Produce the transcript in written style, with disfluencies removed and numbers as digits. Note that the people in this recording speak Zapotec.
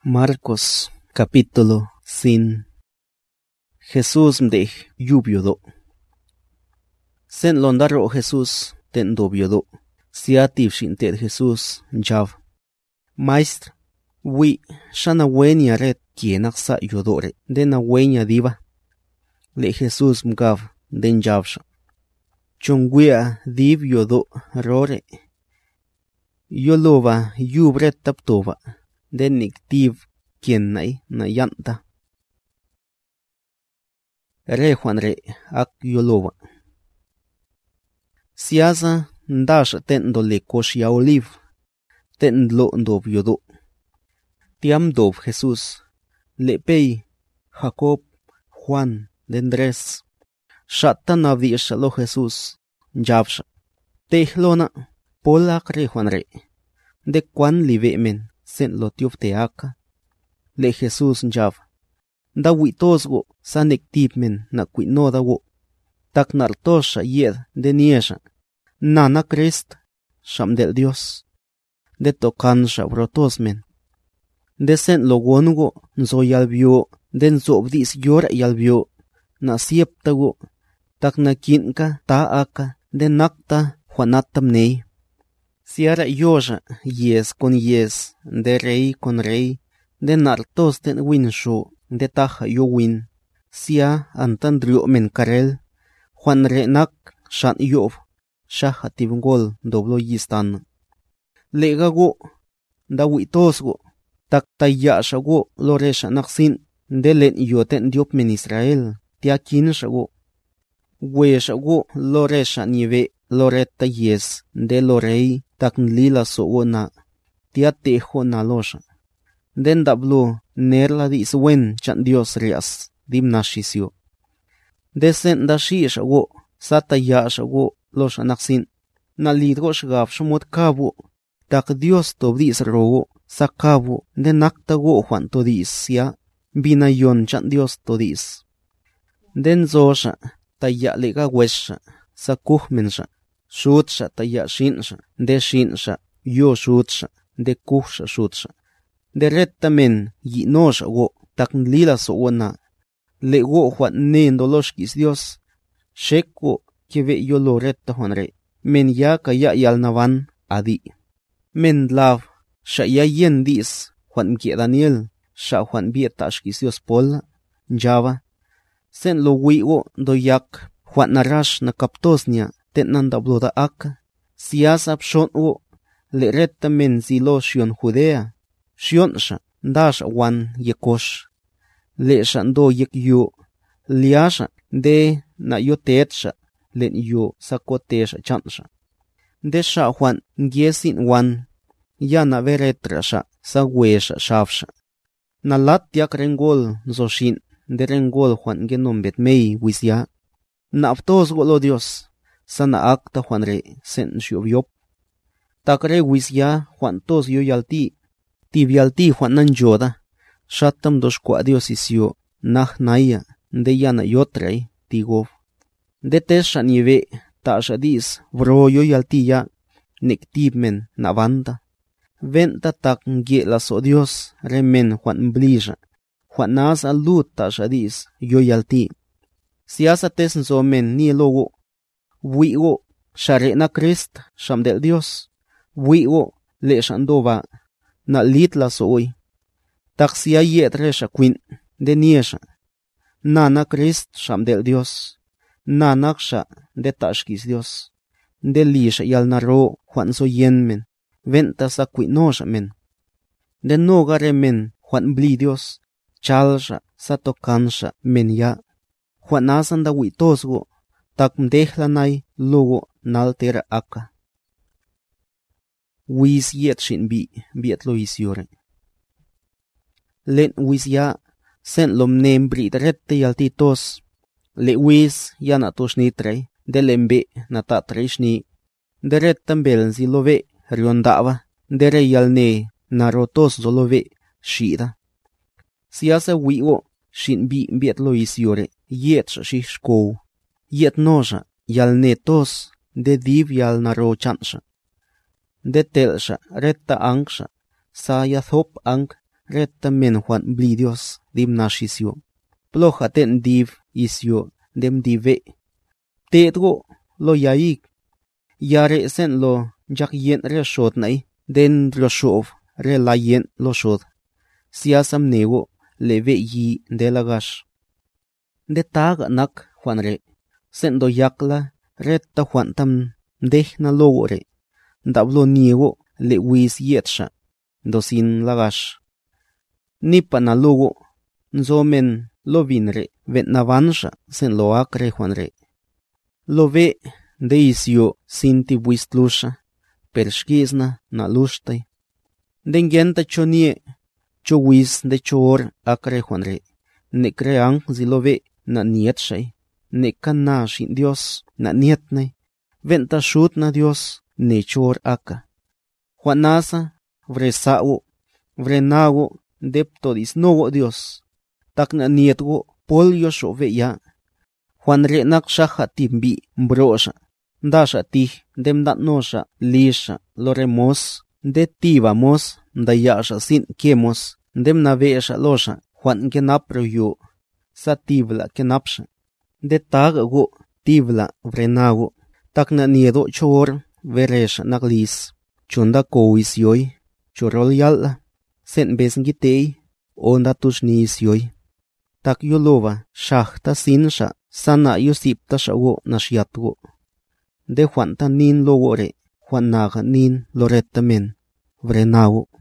Marcos capítulo 5. Jesús mdej yubiodo. Sen londaro Jesús ten dobiodo. Siativ shinted Jesús jav. Maestro, wi shana wenya red kienaksa yodore dena wenya diva. Le Jesús mgav den javsha. Chongwea div yodo rore. Yolova yubret taptova. Denik div kiennai na yanta. Re Juan re ak yolova. Siasa ndash ten do le koshia oliv. Ten lo ndob yodo. Tiam dob Jesús. Le pei Jacob, Juan, Dendres. Shata navdi shalo Jesús. Javsha. Tehlona polak re Juan re. De kwan live men. Sen lo tiuf teaka. Le Jesús jav. Da witosgo sanek tipmen na kwinoda wo. Tak nartosha yed de niesha. Nana Christ sham del Dios. De tokansha brotosmen. De sen lo wonugo nzo yalbio. Den zobdis yor yalbio. Na sieptago. Tak na kinka taaka. De nakta juanatam nei. Siara yoja, yes con yes, de rey con rey, de nartos ten winsho, de taja yo win. Sia antandrio men karel, Juan renak shan yov, shaha tivngol doblo yistan. Legago, da witosgo, tak tayashago loresha naksin, de len yoten diop men Israel, tiakin shago. Weshago loresha nieve, loreta yes, de lorei. Tak lila so na tia tejo na losha. Den dablo nerla dis wen chan Dios rias dim nashisio. Desen da shisha go sata yasha go losha naksin. Na lidgo shgaf shumot kabo. Tak Dios to dis rogo sa kabo de nakta go Juan to dis ya binayon chan Dios to dis. Den zosha taya lega wesha sa kuhmensha. Shutsha taya shinsha, de shinsha, yo shutsha, de kuhsha shutsha. De retamen yinosha go, tak lila so wana. Le go Juan nendo loshkis Dios. Sheko keve yo lo reta Juan re. Men ya kaya yal navan adi. Men lav, sha ya yen dis, Juan mkie Daniel, sha Juan bietashkis Dios pola, java. Sen lo wigo do yak, Juan narash na kaptosnia. Ten nandablo da aka. Siasap shon o. Le reta men zilo shion Judea. Shion sha. Dash wan yekosh. Le shando yek yo. Liasha. De na yo teetsha. Len yo sakotesha chansha. De sha Juan ngiesin wan. Ya na veretra sha. Sa wesha shafsha. Na lat yak rengol zoshin. De rengol Juan genombet mei wisya. Na aptos lo Dios. Sana akta Juan re sen shiobiop. Takre wisya Juan tos yo yalti. Tibialti Juan nan joda. Shatam dos kwa Dios isyo. Nah naya. De yana yotrei tigov. De tesha nieve. Tasha dis. Vro yo yalti ya. Nektibmen na banda. Venta tak nge la so Dios. Remen Juan blija. Juan nasa lut tasha dis. Yo yalti. Siasa tes nzo men ni logo. Wigo, share na Christ, sham del Dios. Wigo, le shandova, na litla soy. Taxia yetre shaquin, de niesha. Nana Christ, sham del Dios. Nanaksha, de tashkis Dios. De lisha yal naro, Juan so yenmen. Venta sa quinosa men. De nogare men, Juan bli Dios. Chalsha, sa tokansha, men ya. Juan asan da witosgo. Tak mdehlanay logo naltera aka. Wis yet shin biet lo isyore. Len wis ya sen lom nembri rette yaltitos. Le wis yana tosnitre de lembe na tatrishni. De rettambel zilove riondava. De re yalne na rotos zolove shida. Siasa wigo shin biet lo isyore yet shishko. Yet noja, yal netos, de div yal naro chansha. De telsha, retta angsha, sa yathop ang reta men Juan bli Dios dim nash isyo. Ploja ten div isyo dem dive. Tetgo lo yaik. Yare sen lo jak yen re shot nai den lo shov re la yen lo shod. Siasam nego leve yi de lagash. De taga nak Juan re. Sen do yakla reta Juan tam deh na logo re. Ndablo niego le wis yetsha. Do sin lagash. Nipa na logo nzomen lo vinre vet na vansha sen lo akre Juan re. Lo ve de isyo sinti buistlusha, per shkizna na lushtay. Dengenta chonie, cho wis de chor akre Juan re. Ne creang zilo ve na niet shay. Ne kana shin Dios na niet nay. Venta shut na Dios ne chor aka. Juan nasa vresao, vrenago depto disnogo Dios. Tak na nietgo polio sho ve ya. Juan re nak shaha timbi mbrosha. Dasha tih dem dat nosha lisha loremos. De tivamos dayasha sin kemos. Dem na veesha losha Juan kenapro yo. Sa tivla kenapsha. De tagago tivla vrenago. Tak na niedo chor veresha naklis. Chunda kowis yoy. Chorol yalla. Sen besngitei. Onda tushnis yoy. Tak yolova shahta sinsha. Sana yusipta shago nashiatgo. De Juan ta nin logo re. Juan naga nin loretta men. Vrenago.